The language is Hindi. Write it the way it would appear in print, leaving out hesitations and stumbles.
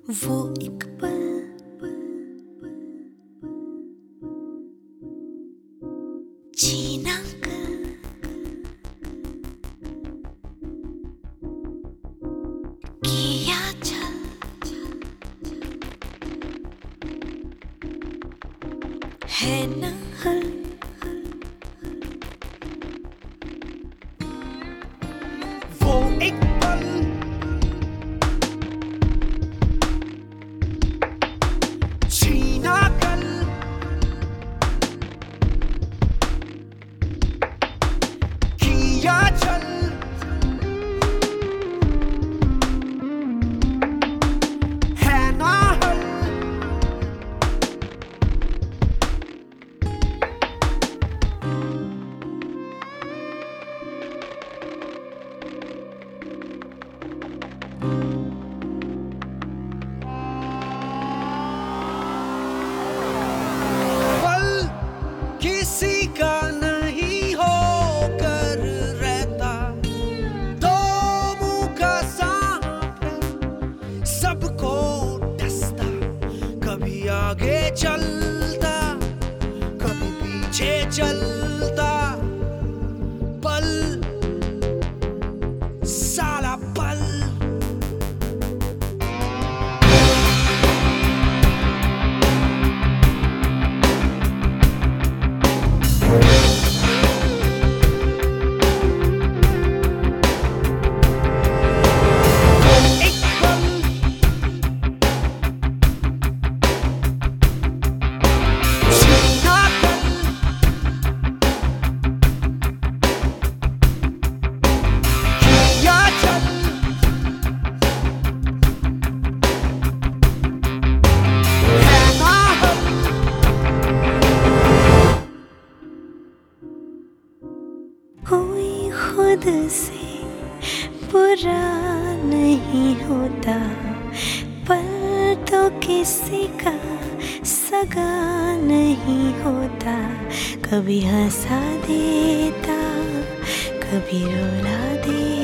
वो एक पल जीना कर किया चल है ना हल वो एक पल जीना कल किया चल है ना हल किसी का नहीं होकर रहता, दो मुंह का सांप सबको डसता, कभी आगे चलता कभी पीछे चलता, पल साला पल। कोई खुद से बुरा नहीं होता, पल तो किसी का सगा नहीं होता, कभी हंसा देता कभी रुला देता।